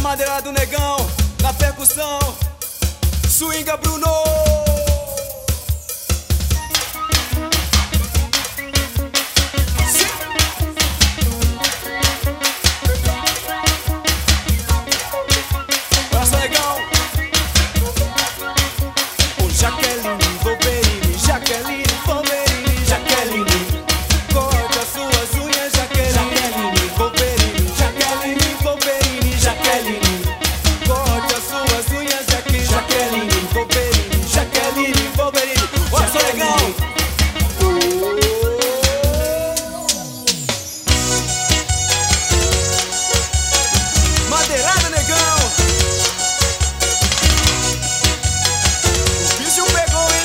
madeira do negão, na percussão, swinga Bruno. Braço legal. O Jaqueline, Wolverine, Jaqueline, Wolverine, Jaqueline. Corte as suas unhas, Jaqueline, Wolverine, Jaqueline, Wolverine, Jaqueline. Corte as suas unhas, Jaqueline, Wolverine, Jaqueline, Wolverine. Braço legal. Madeirada, negão. O bicho pegou, hein?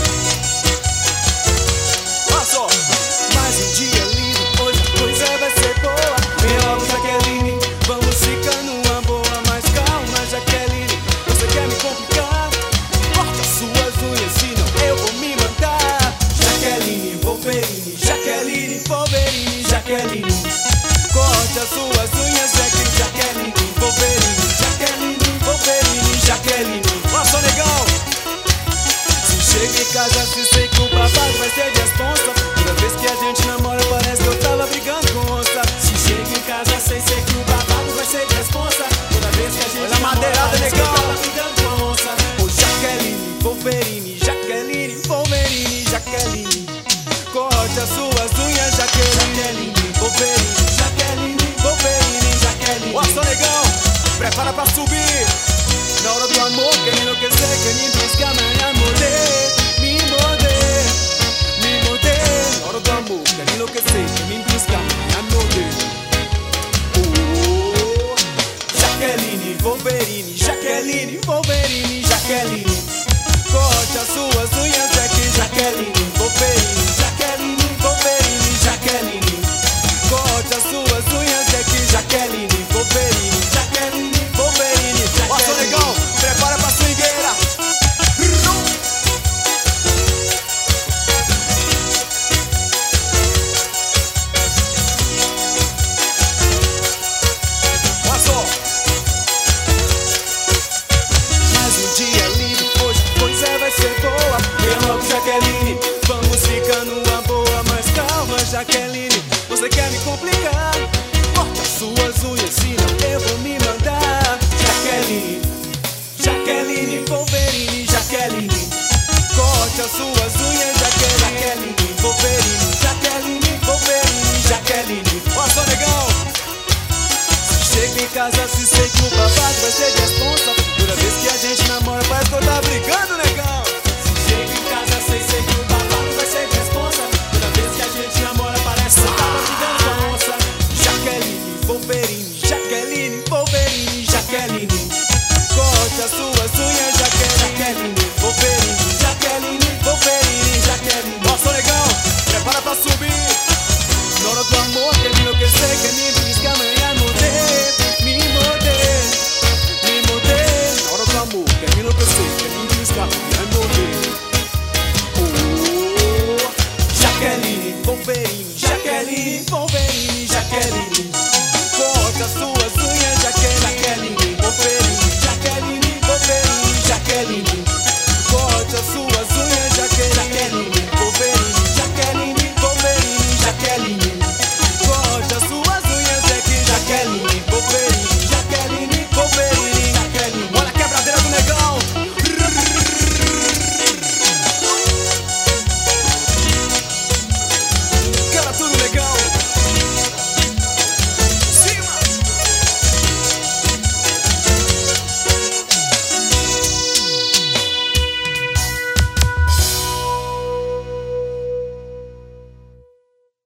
Olha só. Mais um dia lindo, hoje a coisa vai ser boa. Vem logo, Jaqueline, vamos ficar numa boa. Mas calma, Jaqueline, você quer me complicar? Corta suas unhas, senão eu vou me mandar. Jaqueline, Wolverine, Jaqueline, Wolverine, Jaqueline. Corte as suas unhas, Jaqueline, Wolverine, Jaqueline, Wolverine, Jaqueline. Ó, só negão. Se chega em casa, se sei que o babado vai ser de responsa. Toda vez que a gente namora, parece que eu tava brigando com onça. Se chega em casa, sei que o babado vai ser de responsa. Toda vez que a gente namora, parece que eu tava brigando com onça. Ô, Jaqueline, Wolverine, Jaqueline, Wolverine, Jaqueline. Corte as suas unhas, Jaqueline, Wolverine, Jaqueline, Wolverine, Jaqueline. Ó, só negão, prepara pra subir. Na hora do amor, quer me enlouquecer, quer me buscar, me morder, me morder, me morder. Na hora do amor, quer me enlouquecer, quer me buscar, me morder. Oh, Jaqueline, Wolverine, Jaqueline, Wolverine, Jaqueline. Corte as suas unhas, Jaqueline, Wolverine, Jaqueline, Wolverine, Jaqueline. Corte as suas unhas, Jaqueline, Wolverine, Jaqueline, Wolverine, Jaqueline. Ó, sou legal, prepara pra swingueira. Olha só. Mais um dia lindo, hoje a coisa vai ser boa. Vem logo, Jaqueline, vamos ficar numa boa. Mas calma, Jaqueline, você quer me complicar? Corta suas unhas, senão eu vou me mandar. Jaqueline, Jaqueline, Wolverine, Jaqueline. Corte as suas unhas, Jaqueline, Wolverine, Jaqueline, Wolverine, Jaqueline. Ó, só negão. Chega em casa, se sei que o babado vai ser de responsa. Toda vez que a gente namora, parece que eu tá brigando, negão. Se chega em casa, sei que o babado vai ser de responsa. Toda vez que a gente namora, parece que eu tava brigando com a onça. Jaqueline, Wolverine, Jaqueline, Wolverine, Jaqueline. Corte as suas unhas, Jaqueline, Wolverine, Jaqueline, Wolverine, Jaqueline. Ó, sou legal, prepara pra subir. Na hora do amor, quer me enlouquecer, quer me beliscar, amanhã morder, me morder, me morder. Na hora do amor, quer me enlouquecer, quer me beliscar, amanhã morder. Oh, Jaqueline, Wolverine, Jaqueline, Wolverine.